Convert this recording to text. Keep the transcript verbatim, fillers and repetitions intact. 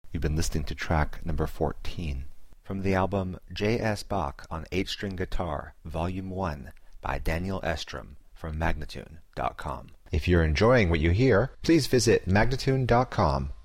You've been listening to track number fourteen from the album J S. Bach on eight-string Guitar, Volume one by Daniel Estrom from Magnatune dot com. If you're enjoying what you hear, please visit Magnatune dot com